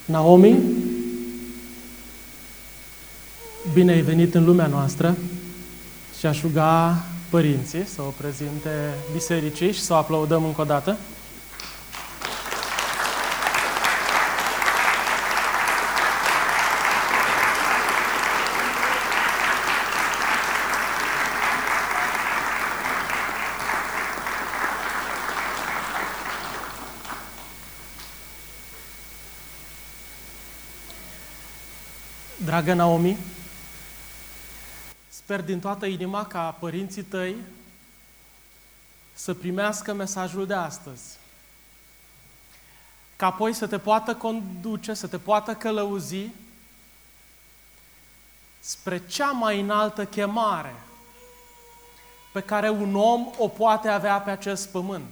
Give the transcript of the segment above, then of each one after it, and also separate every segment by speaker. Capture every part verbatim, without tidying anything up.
Speaker 1: Naomi, bine ai venit în lumea noastră și aș ruga părinții să o prezinte bisericii și să o aplaudăm încă o dată. Dragă Naomi, sper din toată inima ca părinții tăi să primească mesajul de astăzi, ca apoi să te poată conduce, să te poată călăuzi spre cea mai înaltă chemare pe care un om o poate avea pe acest pământ.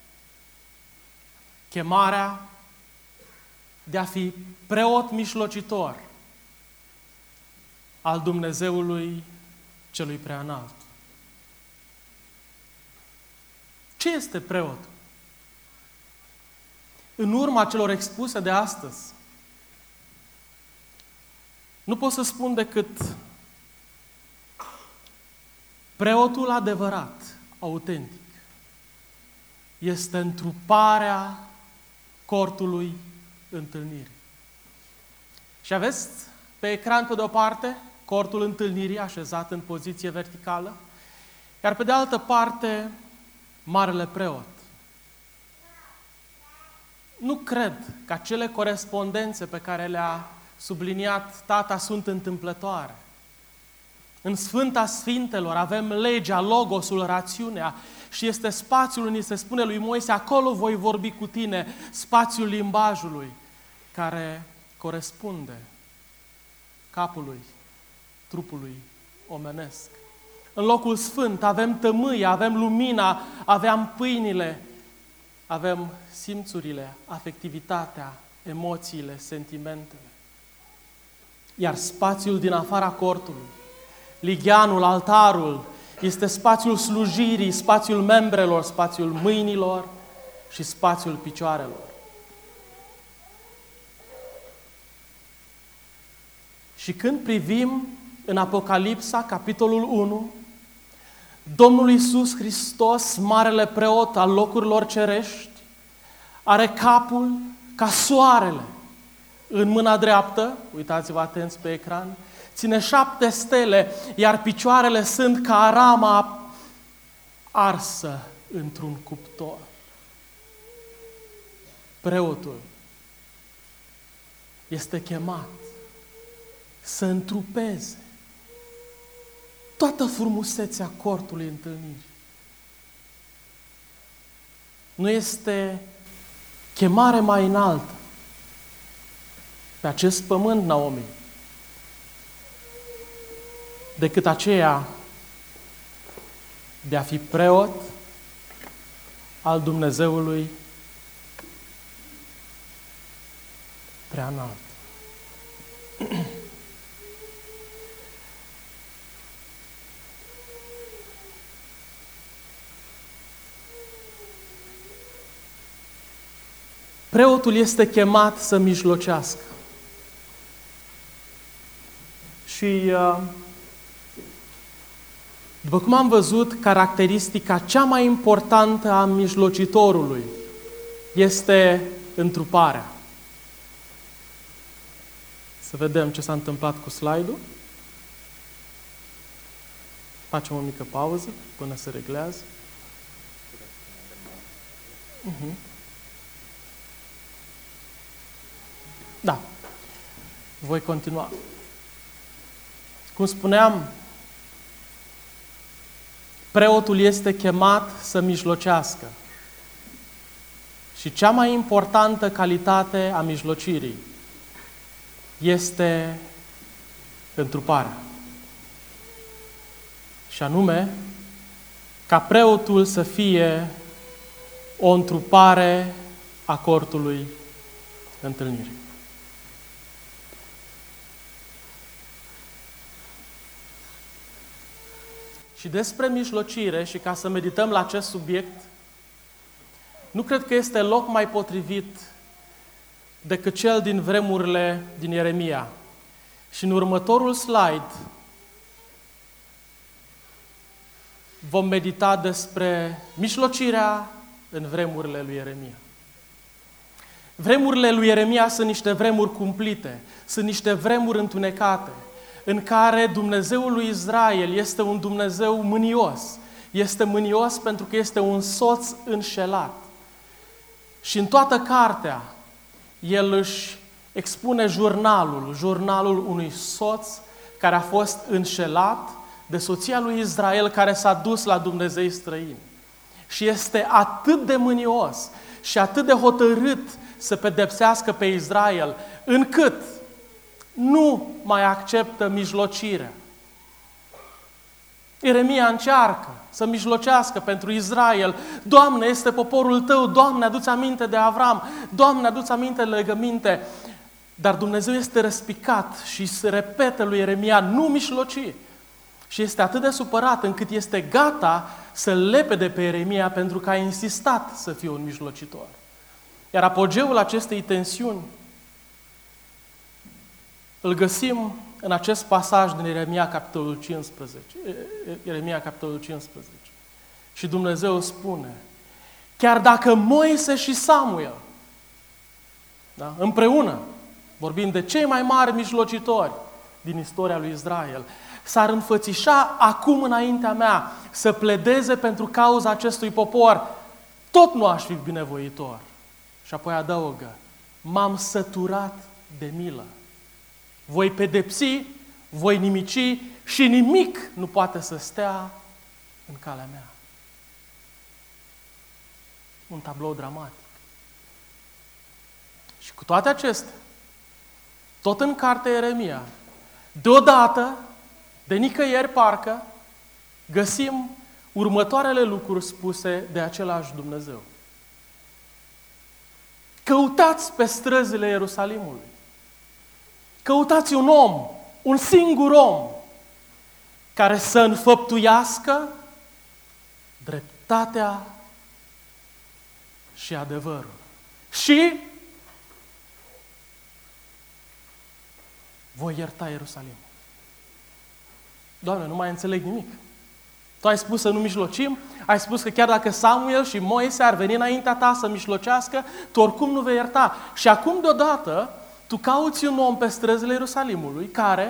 Speaker 1: Chemarea de a fi preot mijlocitor al Dumnezeului Celui Preanalt. Ce este preot? În urma celor expuse de astăzi, nu pot să spun decât preotul adevărat, autentic, este întruparea cortului întâlnirii. Și aveți pe ecran, pe de o parte, cortul întâlnirii așezat în poziție verticală, iar pe de altă parte, marele preot. Nu cred că acele corespondențe pe care le-a subliniat tata sunt întâmplătoare. În Sfânta Sfintelor avem legea, logosul, rațiunea și este spațiul unde se spune lui Moise, acolo voi vorbi cu tine, spațiul limbajului care corespunde capului, trupului omenesc. În locul sfânt avem tămâia, avem lumina, avem pâinile, avem simțurile, afectivitatea, emoțiile, sentimentele. Iar spațiul din afara cortului, ligheanul, altarul, este spațiul slujirii, spațiul membrelor, spațiul mâinilor și spațiul picioarelor. Și când privim în Apocalipsa, capitolul unu, Domnul Iisus Hristos, marele preot al locurilor cerești, are capul ca soarele. În mâna dreaptă, uitați-vă atenți pe ecran, ține șapte stele, iar picioarele sunt ca arama arsă într-un cuptor. Preotul este chemat să întrupeze toată frumusețea cortului întâlnirii. Nu este chemare mai înaltă pe acest pământ, Naomi, decât aceea de a fi preot al Dumnezeului Preanalt. Preotul este chemat să mijlocească. Și, după cum am văzut, caracteristica cea mai importantă a mijlocitorului este întruparea. Să vedem ce s-a întâmplat cu slide-ul. Facem o mică pauză până se reglează. Uh-huh. Da. Voi continua. Cum spuneam, preotul este chemat să mijlocească. Și cea mai importantă calitate a mijlocirii este întruparea. Și anume, ca preotul să fie o întrupare a cortului întâlnirii. Și despre mijlocire, și ca să medităm la acest subiect, nu cred că este loc mai potrivit decât cel din vremurile din Ieremia. Și în următorul slide vom medita despre mijlocirea în vremurile lui Ieremia. Vremurile lui Ieremia sunt niște vremuri cumplite, sunt niște vremuri întunecate, în care Dumnezeul lui Israel este un Dumnezeu mânios. Este mânios pentru că este un soț înșelat. Și în toată cartea, el își expune jurnalul, jurnalul unui soț care a fost înșelat de soția lui Israel, care s-a dus la dumnezei străini. Și este atât de mânios și atât de hotărât să pedepsească pe Israel, încât nu mai acceptă mijlocirea. Ieremia încearcă să mijlocească pentru Israel. Doamne, este poporul Tău, Doamne, adu-ți aminte de Avram, Doamne, adu-ți aminte de legăminte. Dar Dumnezeu este răspicat și se repetă lui Ieremia, nu mijloci. Și este atât de supărat încât este gata să-l lepede pe Ieremia pentru că a insistat să fie un mijlocitor. Iar apogeul acestei tensiuni îl găsim în acest pasaj din Ieremia, capitolul cincisprezece. Ieremia, capitolul cincisprezece. Și Dumnezeu spune, chiar dacă Moise și Samuel, da, împreună, vorbind de cei mai mari mijlocitori din istoria lui Israel, s-ar înfățișa acum înaintea mea să pledeze pentru cauza acestui popor, tot nu aș fi binevoitor. Și apoi adaugă, m-am săturat de milă. Voi pedepsi, voi nimici și nimic nu poate să stea în calea mea. Un tablou dramatic. Și cu toate acestea, tot în cartea Ieremia, deodată, de nicăieri parcă, găsim următoarele lucruri spuse de același Dumnezeu. Căutați pe străzile Ierusalimului. Căutați un om, un singur om, care să înfăptuiască dreptatea și adevărul. Și voi ierta Ierusalimul. Doamne, nu mai înțeleg nimic. Tu ai spus să nu mijlocim, ai spus că chiar dacă Samuel și Moise ar veni înaintea ta să mijlocească, tu oricum nu vei ierta. Și acum deodată, tu cauți un om pe străzile Ierusalimului care,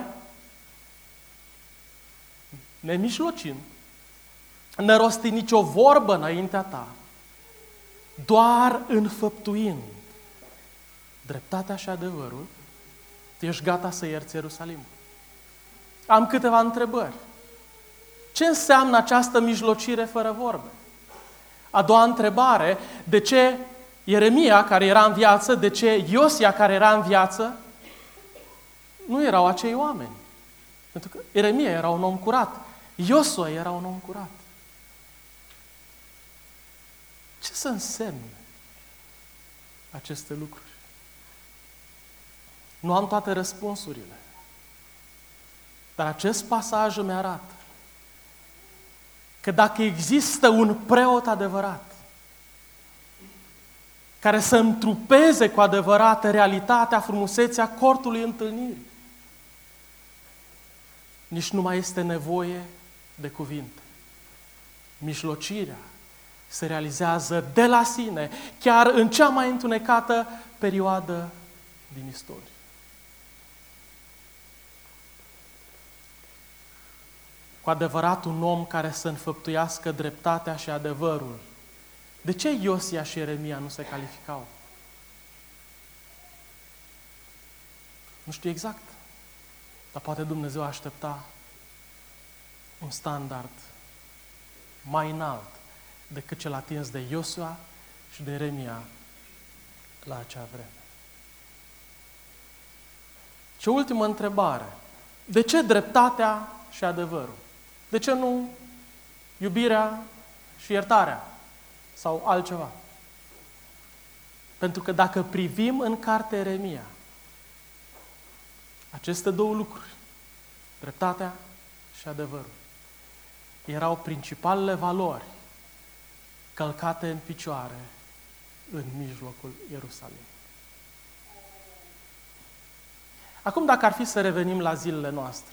Speaker 1: nemijlocind, nărosti nicio vorbă înaintea ta, doar înfăptuind dreptatea și adevărul, tu ești gata să ierți Ierusalimul. Am câteva întrebări. Ce înseamnă această mijlocire fără vorbe? A doua întrebare, de ce Ieremia, care era în viață, de ce Iosia, care era în viață, nu erau acei oameni? Pentru că Ieremia era un om curat, Iosua era un om curat. Ce să însemne aceste lucruri? Nu am toate răspunsurile. Dar acest pasaj îmi arată că dacă există un preot adevărat, care să întrupeze cu adevărat realitatea, frumusețea cortului întâlnirii, nici nu mai este nevoie de cuvinte. Mijlocirea se realizează de la sine, chiar în cea mai întunecată perioadă din istorie. Cu adevărat un om care să înfăptuiască dreptatea și adevărul. De ce Iosia și Ieremia nu se calificau? Nu știu exact, dar poate Dumnezeu aștepta un standard mai înalt decât cel atins de Iosua și de Ieremia la acea vreme. Și o ultimă întrebare. De ce dreptatea și adevărul? De ce nu iubirea și iertarea? Sau altceva? Pentru că dacă privim în cartea Ieremia, aceste două lucruri, dreptatea și adevărul, erau principalele valori călcate în picioare în mijlocul Ierusalim. Acum, dacă ar fi să revenim la zilele noastre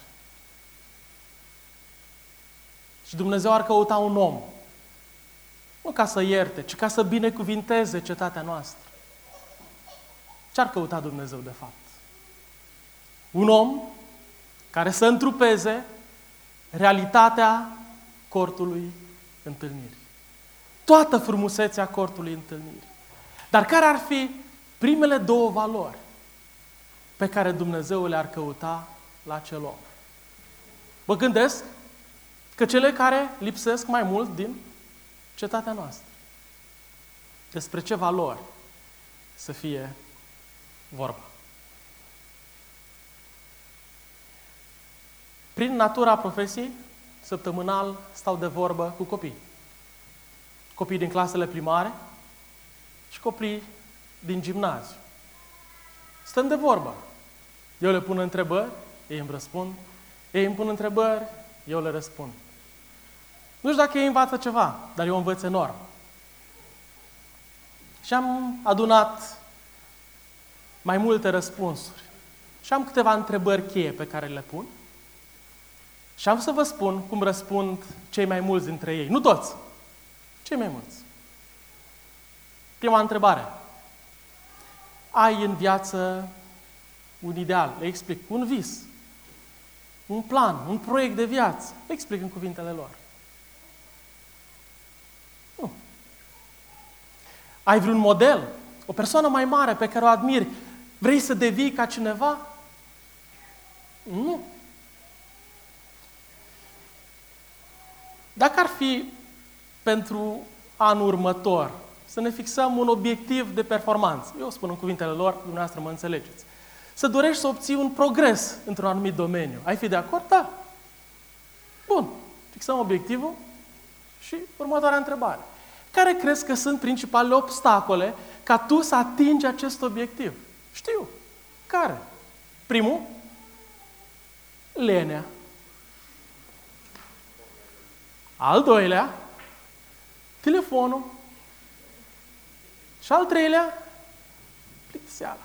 Speaker 1: și Dumnezeu ar căuta un om, nu ca să ierte, ci ca să binecuvinteze cetatea noastră, ce ar căuta Dumnezeu de fapt? Un om care să întrupeze realitatea cortului întâlnirii. Toată frumusețea cortului întâlnirii. Dar care ar fi primele două valori pe care Dumnezeu le-ar căuta la acel om? Mă gândesc că cele care lipsesc mai mult din cetatea noastră. Despre ce valori să fie vorba? Prin natura profesiei, săptămânal stau de vorbă cu copii. Copii din clasele primare și copii din gimnaziu. Stăm de vorbă. Eu le pun întrebări, ei îmi răspund. Ei îmi pun întrebări, eu le răspund. Nu știu dacă ei învață ceva, dar eu învăț enorm. Și am adunat mai multe răspunsuri. Și am câteva întrebări cheie pe care le pun. Și am să vă spun cum răspund cei mai mulți dintre ei. Nu toți, cei mai mulți. Prima întrebare. Ai în viață un ideal, le explic, un vis, un plan, un proiect de viață. Le explic în cuvintele lor. Nu. Ai vreun model, o persoană mai mare pe care o admiri, vrei să devii ca cineva? Nu. Dacă ar fi pentru anul următor să ne fixăm un obiectiv de performanță, eu spun în cuvintele lor, dumneavoastră mă înțelegeți, să dorești să obții un progres într-un anumit domeniu, ai fi de acord? Da. Bun, fixăm obiectivul și următoarea întrebare. Care crezi că sunt principalele obstacole ca tu să atingi acest obiectiv? Știu. Care? Primul? Lenea. Al doilea? Telefonul. Și al treilea? Plictiseala.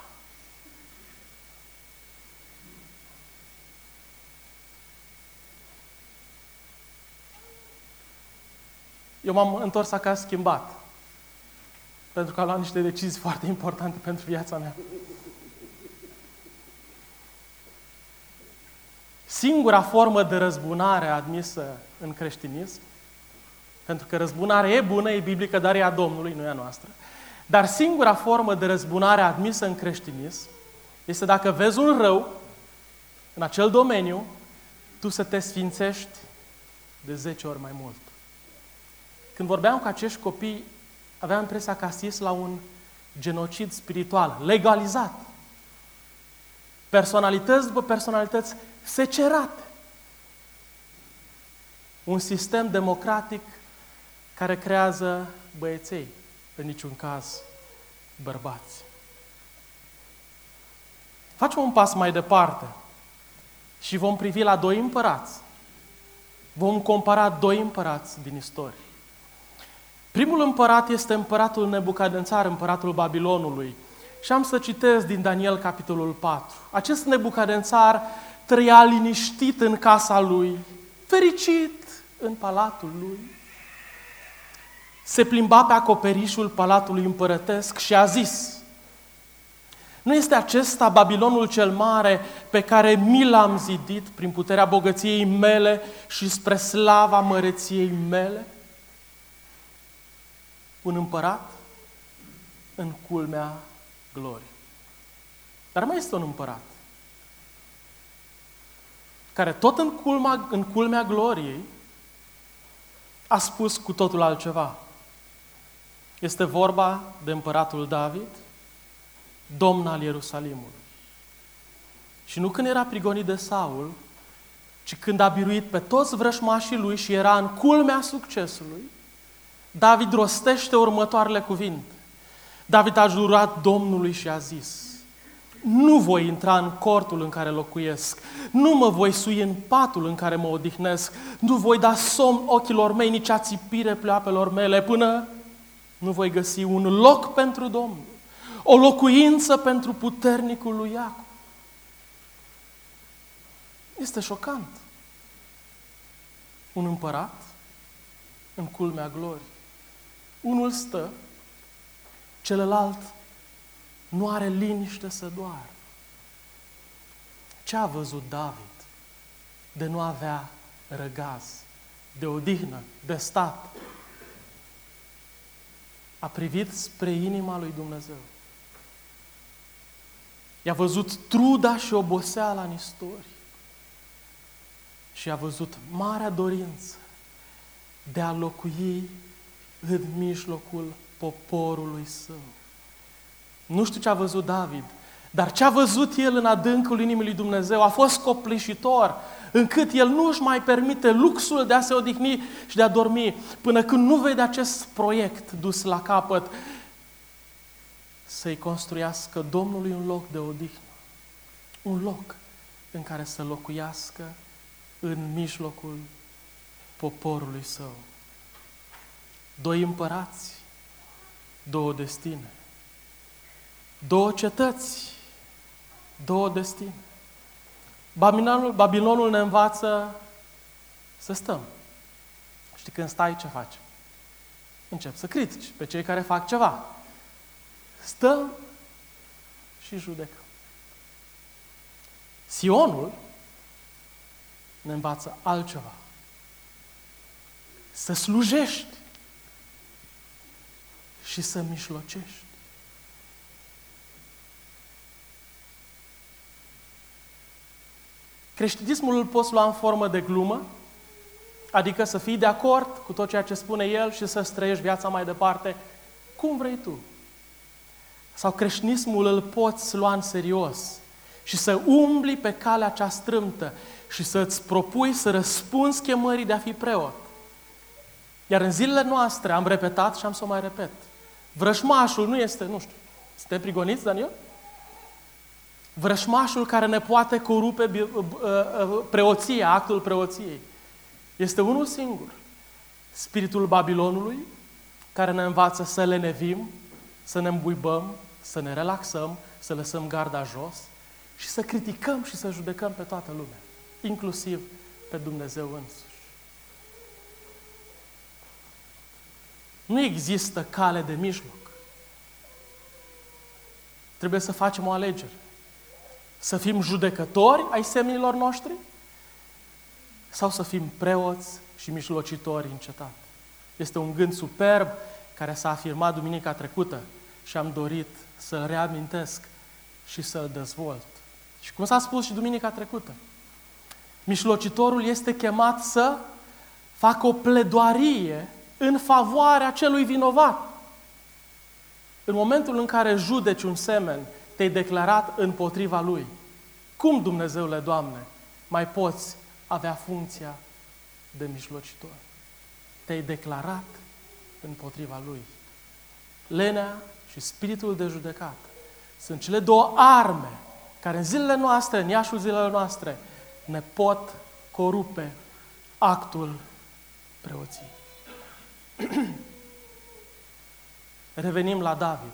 Speaker 1: Eu m-am întors acasă schimbat. Pentru că am luat niște decizii foarte importante pentru viața mea. Singura formă de răzbunare admisă în creștinism, pentru că răzbunarea e bună, e biblică, dar e a Domnului, nu e a noastră, dar singura formă de răzbunare admisă în creștinism este dacă vezi un rău în acel domeniu, tu să te sfințești de zece ori mai mult. Când vorbeam cu acești copii, aveam impresia că asist la un genocid spiritual, legalizat. Personalități după personalități secerate. Un sistem democratic care creează băieței, în niciun caz bărbați. Facem un pas mai departe și vom privi la doi împărați. Vom compara doi împărați din istorie. Primul împărat este împăratul Nebucadnețar, împăratul Babilonului. Și am să citesc din Daniel, capitolul patru. Acest Nebucadnețar trăia liniștit în casa lui, fericit în palatul lui. Se plimba pe acoperișul palatului împărătesc și a zis: nu este acesta Babilonul cel mare pe care mi l-am zidit prin puterea bogăției mele și spre slava măreției mele? Un împărat în culmea gloriei. Dar mai este un împărat care tot în culmea, în culmea gloriei a spus cu totul altceva. Este vorba de împăratul David, domn al Ierusalimului. Și nu când era prigonit de Saul, ci când a biruit pe toți vrăjmașii lui și era în culmea succesului, David rostește următoarele cuvinte. David a jurat Domnului și a zis: nu voi intra în cortul în care locuiesc, nu mă voi sui în patul în care mă odihnesc, nu voi da somn ochilor mei, nici ațipire pleoapelor mele, până nu voi găsi un loc pentru Domnul, o locuință pentru puternicul lui Iacov. Este șocant. Un împărat în culmea glorii. Unul stă, celălalt nu are liniște să doară. Ce a văzut David de nu avea răgaz, de odihnă, de stat? A privit spre inima lui Dumnezeu. I-a văzut truda și oboseala în istorie. Și a văzut marea dorință de a locui în mijlocul poporului său. Nu știu ce a văzut David, dar ce a văzut el în adâncul inimii lui Dumnezeu a fost copleșitor, încât el nu își mai permite luxul de a se odihni și de a dormi, până când nu vede acest proiect dus la capăt, să-i construiască Domnului un loc de odihnă, un loc în care să locuiască în mijlocul poporului său. Doi împărați, două destine, două cetăți, două destine. Babilonul, Babilonul ne învață să stăm. Știi, când stai, ce faci? Încep să critici pe cei care fac ceva. Stăm și judecăm. Sionul ne învață altceva. Să slujești și să mișlocești. Creștinismul îl poți lua în formă de glumă, adică să fii de acord cu tot ceea ce spune el și să trăiești viața mai departe cum vrei tu. Sau creștinismul îl poți lua în serios și să umbli pe calea cea strâmtă și să-ți propui să răspunzi chemării de a fi preot. Iar în zilele noastre am repetat și am să o mai repet. Vrășmașul nu este, nu știu, suntem prigoniți, Daniel? Vrășmașul care ne poate corupe preoția, actul preoției, este unul singur. Spiritul Babilonului, care ne învață să lenevim, să ne îmbuibăm, să ne relaxăm, să lăsăm garda jos și să criticăm și să judecăm pe toată lumea, inclusiv pe Dumnezeu însuși. Nu există cale de mijloc. Trebuie să facem o alegere. Să fim judecători ai semenilor noștri sau să fim preoți și mijlocitori în cetate. Este un gând superb care s-a afirmat duminica trecută și am dorit să-l reamintesc și să-l dezvolt. Și cum s-a spus și duminica trecută, mijlocitorul este chemat să facă o pledoarie în favoarea celui vinovat. În momentul în care judeci un semen, te-ai declarat împotriva lui. Cum, Dumnezeule, Doamne, mai poți avea funcția de mijlocitor? Te-ai declarat împotriva lui. Lenea și spiritul de judecată sunt cele două arme care în zilele noastre, în iașul zilele noastre, ne pot corupe actul preoției. Revenim la David.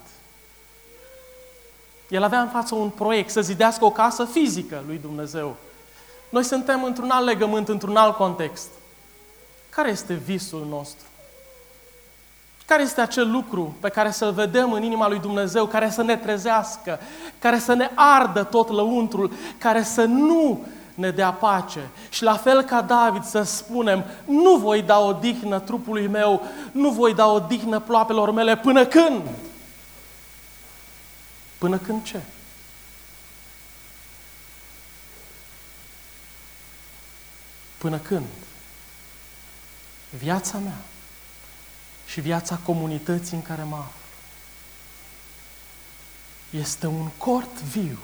Speaker 1: El avea în față un proiect, să zidească o casă fizică lui Dumnezeu. Noi suntem într-un alt legământ, într-un alt context. Care este visul nostru? Care este acel lucru pe care să-l vedem în inima lui Dumnezeu, care să ne trezească, care să ne ardă tot lăuntrul, care să nu ne dea pace? Și la fel ca David să spunem, nu voi da odihnă trupului meu, nu voi da odihnă ploapelor mele, până când? Până când ce? Până când viața mea și viața comunității în care mă aflu este un cort viu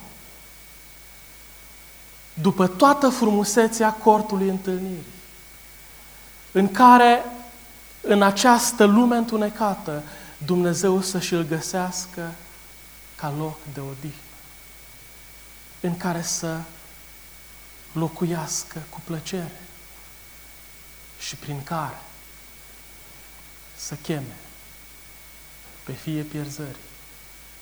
Speaker 1: după toată frumusețea cortului întâlnirii, în care, în această lume întunecată, Dumnezeu să-și îl găsească ca loc de odihnă, în care să locuiască cu plăcere și prin care să cheme pe fie pierzării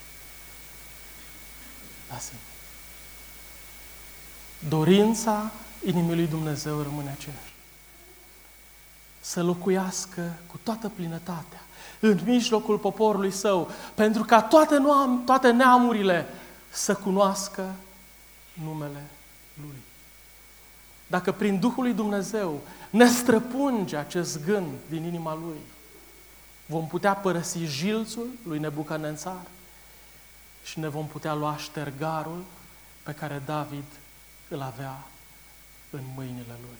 Speaker 1: la sine. Dorința inimii lui Dumnezeu rămâne aceeași. Să locuiască cu toată plinătatea în mijlocul poporului său, pentru ca toate, noam, toate neamurile să cunoască numele Lui. Dacă prin Duhul lui Dumnezeu ne străpunge acest gând din inima Lui, vom putea părăsi jilțul lui Nebucadnețar și ne vom putea lua ștergarul pe care David îl avea în mâinile lui.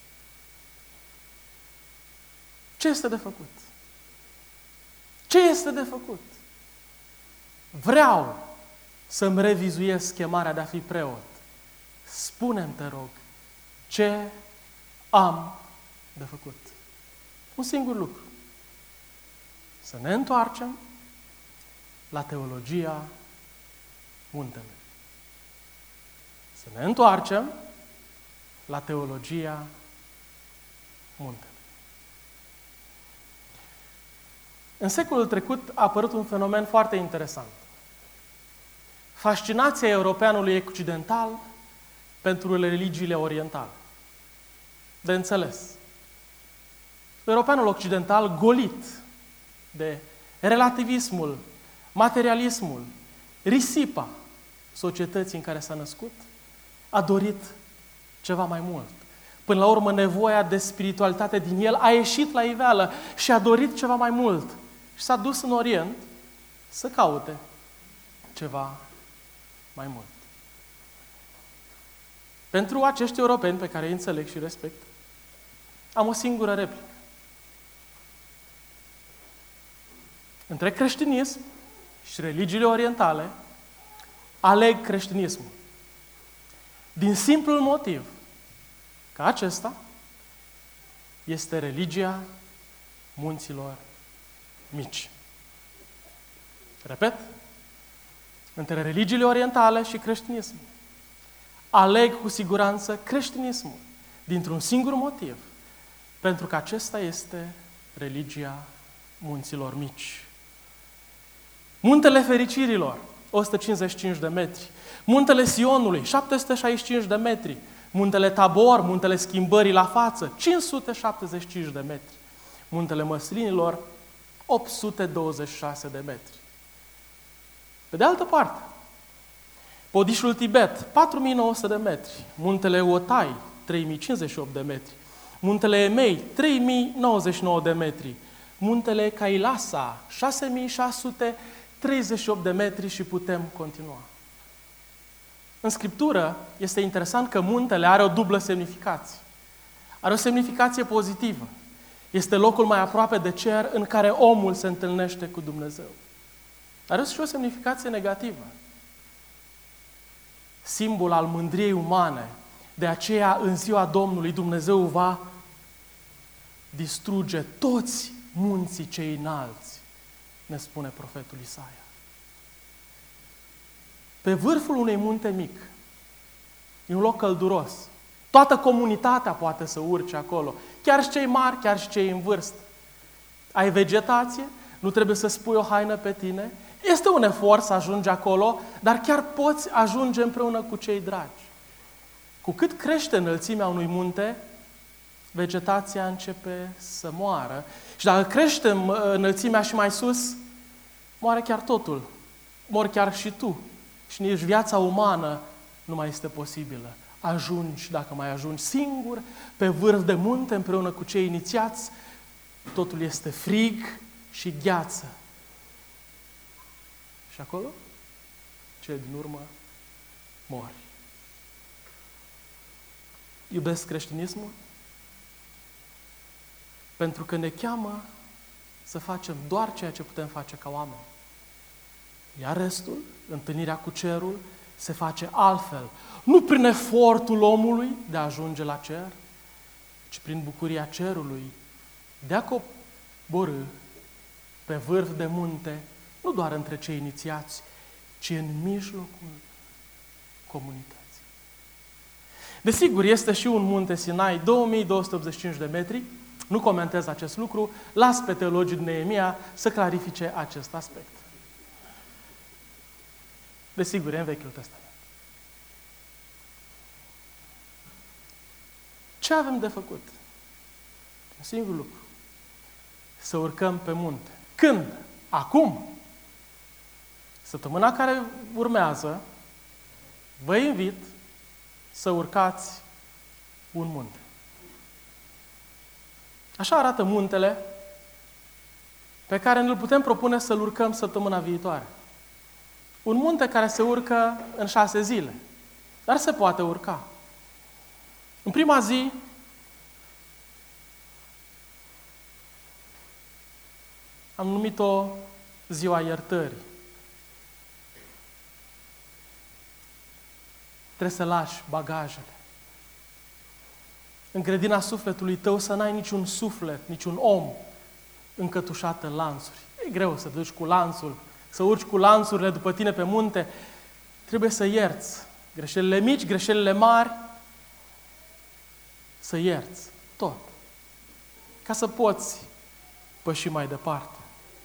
Speaker 1: Ce este de făcut? Ce este de făcut? Vreau să-mi revizuiesc chemarea de a fi preot. Spune-mi, te rog, ce am de făcut? Un singur lucru. Să ne întoarcem la teologia muntelui. Să ne întoarcem la teologia muntelui. În secolul trecut a apărut un fenomen foarte interesant. Fascinația europeanului occidental pentru religiile orientale. De înțeles. Europeanul occidental golit de relativismul, materialismul, risipa societății în care s-a născut, a dorit ceva mai mult. Până la urmă, nevoia de spiritualitate din el a ieșit la iveală și a dorit ceva mai mult. Și s-a dus în Orient să caute ceva mai mult. Pentru acești europeni pe care îi înțeleg și respect, am o singură replică. Între creștinism și religiile orientale, aleg creștinismul. Din simplul motiv că acesta este religia munților mici. Repet, între religiile orientale și creștinismul, aleg cu siguranță creștinismul, dintr-un singur motiv, pentru că acesta este religia munților mici. Muntele Fericirilor, o sută cincizeci și cinci de metri. Muntele Sionului, șapte sute șaizeci și cinci de metri. Muntele Tabor, Muntele Schimbării la față, cinci sute șaptezeci și cinci de metri. Muntele Măslinilor, opt sute douăzeci și șase de metri. Pe de altă parte, Podișul Tibet, patru mii nouă sute de metri. Muntele Otai, trei mii cincizeci și opt de metri. Muntele Emei, trei mii nouăzeci și nouă de metri. Muntele Kailasa, șase mii șase sute treizeci și opt de metri și putem continua. În Scriptură este interesant că muntele are o dublă semnificație. Are o semnificație pozitivă. Este locul mai aproape de cer în care omul se întâlnește cu Dumnezeu. Are și o semnificație negativă. Simbol al mândriei umane. De aceea, în ziua Domnului, Dumnezeu va distruge toți munții cei înalți, ne spune profetul Isaia. Pe vârful unui munte mic, e un loc călduros. Toată comunitatea poate să urce acolo. Chiar și cei mari, chiar și cei în vârstă. Ai vegetație, nu trebuie să spui o haină pe tine. Este un efort să ajungi acolo, dar chiar poți ajunge împreună cu cei dragi. Cu cât crește înălțimea unui munte, vegetația începe să moară. Și dacă crește înălțimea și mai sus, moare chiar totul. Mori chiar și tu. Și nici viața umană nu mai este posibilă. Ajungi, dacă mai ajungi singur, pe vârf de munte, împreună cu cei inițiați, totul este frig și gheață. Și acolo, cele din urmă, mori. Iubesc creștinismul pentru că ne cheamă să facem doar ceea ce putem face ca oameni. Iar restul, întâlnirea cu cerul, se face altfel. Nu prin efortul omului de a ajunge la cer, ci prin bucuria cerului de a coborî pe vârf de munte, nu doar între cei inițiați, ci în mijlocul comunității. Desigur, este și un munte Sinai, două mii două sute optzeci și cinci de metri. Nu comentez acest lucru, las pe teologii din Neemia să clarifice acest aspect. Desigur, e în Vechiul Testament. Ce avem de făcut? Un singur lucru. Să urcăm pe munte. Când? Acum. Săptămâna care urmează, vă invit să urcați un munte. Așa arată muntele pe care ne-l putem propune să-l urcăm săptămâna viitoare. Un munte care se urcă în șase zile, dar se poate urca. În prima zi, am numit-o ziua iertării. Trebuie să lași bagajele. În grădina sufletului tău să n-ai niciun suflet, niciun om încătușat în lanțuri. E greu să duci cu lanțul, să urci cu lanțurile după tine pe munte. Trebuie să ierți greșelile mici, greșelile mari, să ierți tot, ca să poți păși mai departe.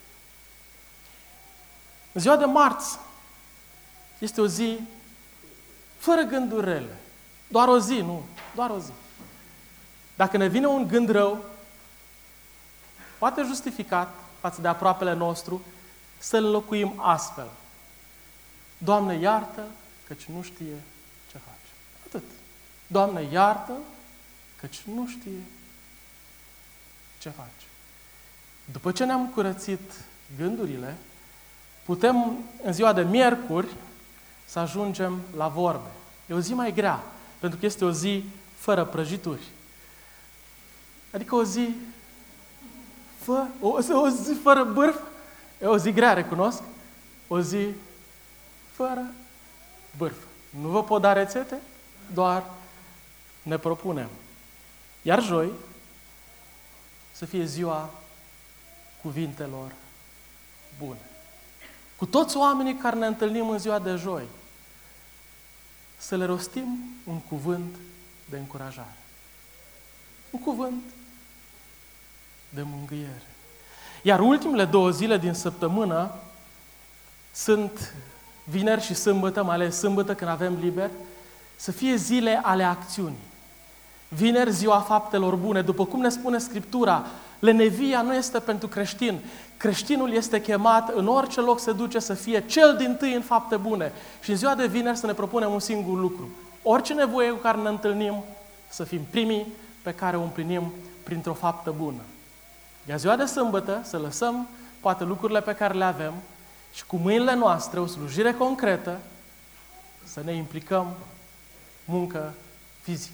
Speaker 1: În ziua de marți este o zi fără gânduri rele. Doar o zi, nu, doar o zi. Dacă ne vine un gând rău, poate justificat față de aproapele nostru, să-l înlocuim astfel. Doamne, iartă, căci nu știe ce face. Atât. Doamne, iartă, căci nu știe ce face. După ce ne-am curățit gândurile, putem, în ziua de miercuri, să ajungem la vorbe. E o zi mai grea, pentru că este o zi fără prăjituri. Adică o zi, fă, o, o zi fără bârf, e o zi grea, recunosc, o zi fără bârf. Nu vă pot da rețete, doar ne propunem. Iar joi să fie ziua cuvintelor bune. Cu toți oamenii care ne întâlnim în ziua de joi, să le rostim un cuvânt de încurajare. Un cuvânt de mângâiere. Iar ultimele două zile din săptămână sunt vineri și sâmbătă, mai ales sâmbătă când avem liber, să fie zile ale acțiunii. Vineri, ziua faptelor bune. După cum ne spune Scriptura, lenevia nu este pentru creștin. Creștinul este chemat în orice loc se duce să fie cel dintâi în fapte bune. Și în ziua de vineri să ne propunem un singur lucru. Orice nevoie cu care ne întâlnim, să fim primii pe care o împlinim printr-o faptă bună. Iar ziua de sâmbătă să lăsăm poate lucrurile pe care le avem și cu mâinile noastre o slujire concretă să ne implicăm muncă fizică.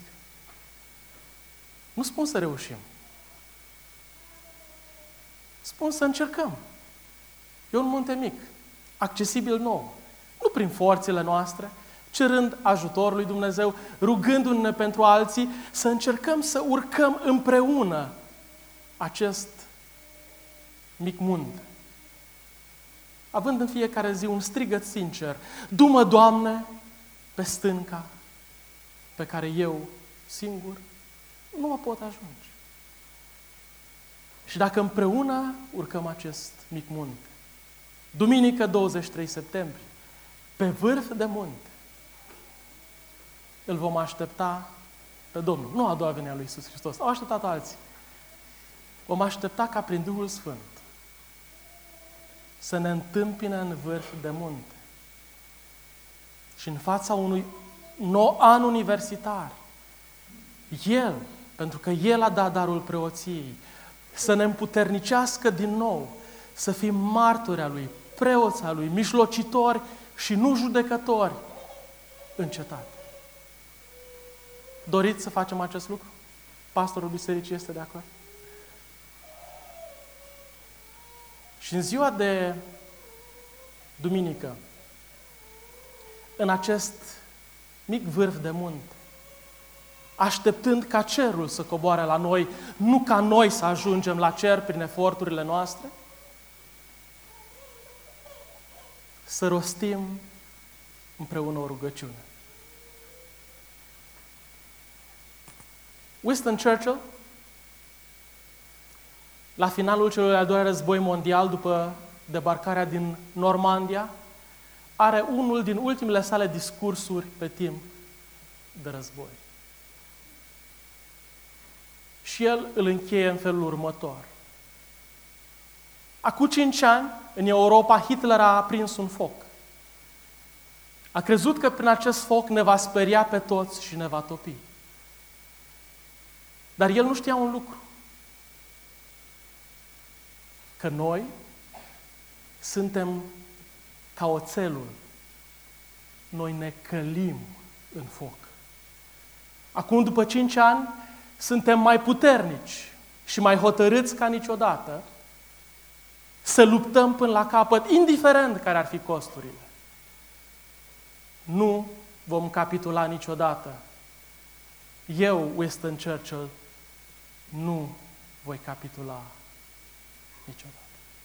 Speaker 1: Nu spun să reușim. Spun să încercăm. E un munte mic, accesibil nou. Nu prin forțele noastre, cerând ajutorul lui Dumnezeu, rugându-ne pentru alții, să încercăm să urcăm împreună acest mic munte. Având în fiecare zi un strigăt sincer, du-mă, Doamne, pe stânca pe care eu singur nu mă pot ajunge. Și dacă împreună urcăm acest mic munte, duminică douăzeci și trei septembrie, pe vârf de munte, îl vom aștepta pe Domnul. Nu a doua venire a lui Iisus Hristos, au așteptat alții. Vom aștepta ca prin Duhul Sfânt să ne întâmpine în vârf de munte. Și în fața unui nou an universitar, El, pentru că El a dat darul preoției, să ne împuternicească din nou, să fim martori a Lui, preoți a Lui, mijlocitori și nu judecători în cetate. Doriți să facem acest lucru? Pastorul bisericii este de acord? Și în ziua de duminică, în acest mic vârf de munte, așteptând ca cerul să coboare la noi, nu ca noi să ajungem la cer prin eforturile noastre, să rostim împreună o rugăciune. Winston Churchill, la finalul celui de-al doilea război mondial, după debarcarea din Normandia, are unul din ultimele sale discursuri pe timp de război. Și el îl încheie în felul următor. Acum cinci ani, în Europa, Hitler a aprins un foc. A crezut că prin acest foc ne va speria pe toți și ne va topi. Dar el nu știa un lucru. Că noi suntem ca oțelul. Noi ne călim în foc. Acum, după cinci ani, suntem mai puternici și mai hotărâți ca niciodată să luptăm până la capăt, indiferent care ar fi costurile. Nu vom capitula niciodată. Eu, Winston Churchill, nu voi capitula niciodată.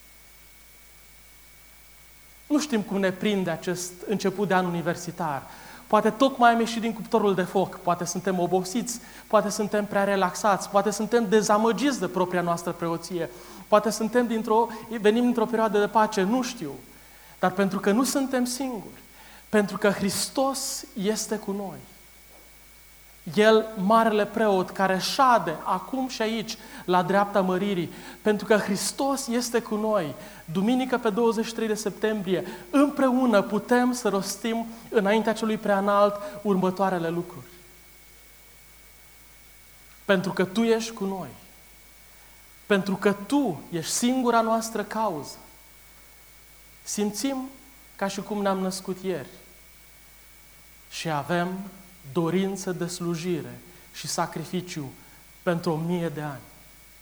Speaker 1: Nu știm cum ne prinde acest început de an universitar. Poate tocmai am ieșit din cuptorul de foc, poate suntem obosiți, poate suntem prea relaxați, poate suntem dezamăgiți de propria noastră preoție, poate suntem dintr-o, venim dintr-o perioadă de pace, nu știu. Dar pentru că nu suntem singuri, pentru că Hristos este cu noi. El, marele preot, care șade acum și aici, la dreapta măririi, pentru că Hristos este cu noi, duminică pe douăzeci și trei de septembrie, împreună putem să rostim înaintea celui preanalt următoarele lucruri. Pentru că Tu ești cu noi, pentru că Tu ești singura noastră cauză, simțim ca și cum ne-am născut ieri și avem dorință de slujire și sacrificiu pentru o mie de ani.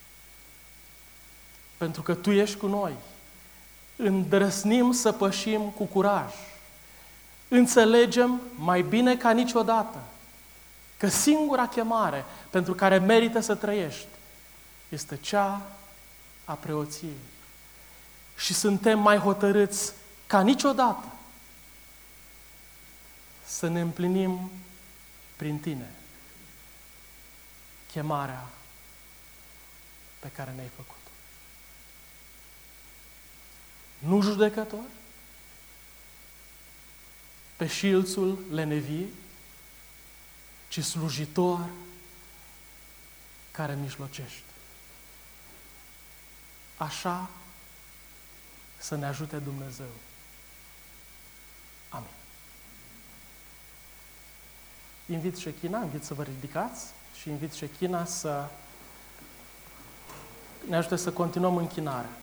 Speaker 1: Pentru că Tu ești cu noi, îndrăsnim să pășim cu curaj. Înțelegem mai bine ca niciodată că singura chemare pentru care merită să trăiești este cea a preoției. Și suntem mai hotărâți ca niciodată să ne împlinim prin Tine chemarea pe care ne-ai făcut. Nu judecător, pe șilțul leneviei, ci slujitor care mijlocește. Așa să ne ajute Dumnezeu. Amin. Invit Shechina, invit să vă ridicați și invit Shechina să ne ajute să continuăm închinarea.